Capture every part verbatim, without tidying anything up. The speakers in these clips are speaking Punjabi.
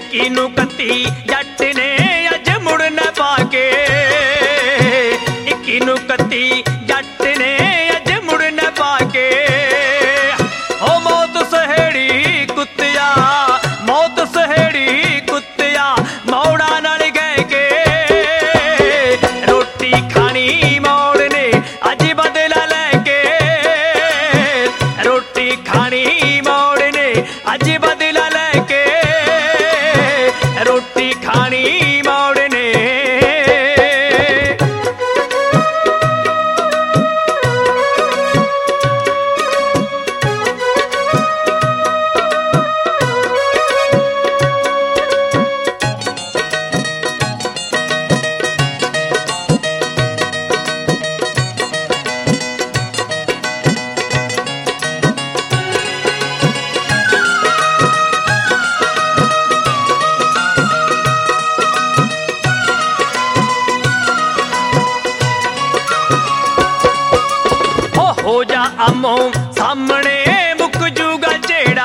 ਇੱਕੀ ਨੂੰ ਕੱਤੀ ਜੱਟ ਨੇ ਅੱਜ ਮੁੜ ਨਾ ਪਾਕੇ, ਇੱਕੀ ਨੂੰ ਕੱਤੀ ਜੱਟ ਨੇ ਅੱਜ ਮੁੜ ਨਾ ਪਾਕੇ। ਓ ਮੌਤ ਸਹੇੜੀ ਕੁੱਤਿਆ, ਮੌਤ ਸਹੇੜੀ ਕੁੱਤਿਆ, ਮੌੜਾਂ ਨਾਲ ਗਏ ਕੇ ਰੋਟੀ ਖਾਣੀ ਮੌੜ ਨੇ ਅੱਜ ਬਦਲਾ ਲੈ ਕੇ, ਰੋਟੀ ਖਾਣੀ ਮੌੜ ਨੇ ਅੱਜ ਬਦਲਾ ਲੈ ਕੇ, ਰੋਟੀ ਖਾਣੀ ਮੌੜ ਨੇ। ਹੋ ਜਾ ਆਮੋ ਸਾਹਮਣੇ ਮੁੱਕ ਜੂਗਾ ਝੇੜਾ,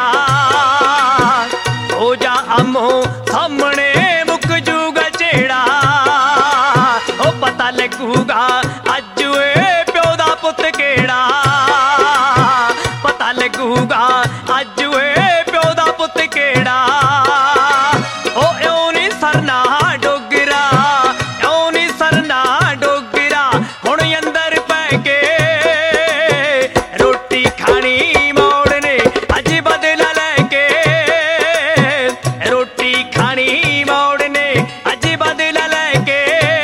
ਹੋ ਜਾ ਆਮੋ ਸਾਹਮਣੇ ਮੁੱਕ ਜੂਗਾ ਝੇੜਾ। ਉਹ ਪਤਾ ਲੱਗੂਗਾ ਅੱਜ ਏ ਪਿਓ ਦਾ ਪੁੱਤ ਕਿਹੜਾ, ਪਤਾ ਲੱਗੂਗਾ ਅੱਜ ਏ ਪਿਓ ਦਾ ਪੁੱਤ ਕਿਹੜਾ। ਉਹ ਇਉਂ ਨੀ ਸਰਨਾ ਡੋਗਰਾ, ਇਉਂ ਨੀ ਸਰਨਾ ਡੋਗਰਾ, ਹੁਣ ਅੰਦਰ ਪੈ ਕੇ ਰੋਟੀ ਖਾਣੀ ਮੌੜ ਨੇ ਅੱਜ ਬਦਲਾ ਲੈ ਕੇ, ਰੋਟੀ ਖਾਣੀ ਮੌੜ ਨੇ ਅੱਜ ਬਦਲਾ ਲੈ ਕੇ,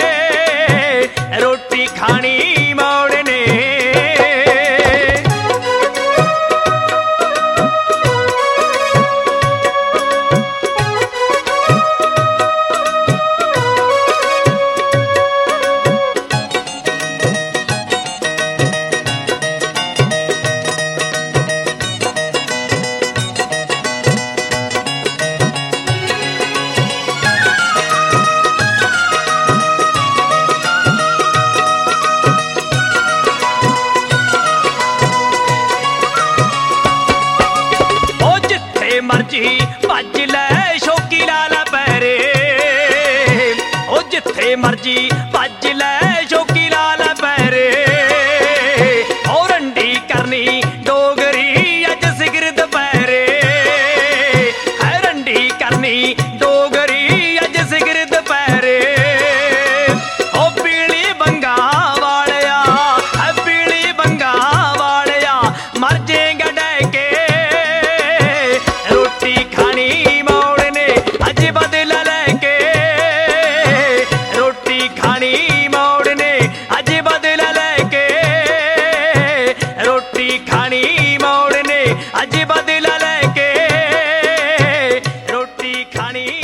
ਰੋਟੀ ਖਾਣੀ ਮੌੜ ਨੇ। ਮਰਜੀ ਭੱਜ ਲੈ ਸ਼ੌਕੀ ਲਾਲਾ ਪੈਰੇ, ਉਹ ਜਿੱਥੇ ਮਰਜੀ ਭੱਜ ਲੈ ਸ਼ੌਕੀ ਲਾਲਾ ਪੈਰੇ। ਉਹ ਰੰਡੀ ਕਰਨੀ ਡੋਗਰੀ ਅੱਜ ਸਿਗਰ ਦੁਪਹਿਰੇ, ਹੈ ਰੰਡੀ ਕਰਨੀ ਡੋਗਰੀ ਅੱਜ ਸਿਗਰ ਦੁਪਹਿਰੇ। ਉਹ ਪੀਲੀ ਬੰਗਾ ਵਾਲਿਆ, ਹੈ ਪੀਲੀ ਬੰਗਾ ਵਾਲਿਆ, ਮਰ ਜੇਗਾ ਡਹਿ ਕੇ ਰੋਟੀ ਖਾਣੀ ਮੌੜ ਨੇ ਅੱਜ ਬਦਲਾ ਲੈ ਕੇ, ਰੋਟੀ ਖਾਣੀ ਮੌੜ ਨੇ ਅੱਜ ਬਦਲਾ ਲੈ ਕੇ, ਰੋਟੀ ਖਾਣੀ ਮੌੜ ਨੇ ਅੱਜ ਬਦਲਾ ਲੈ ਕੇ, ਰੋਟੀ ਖਾਣੀ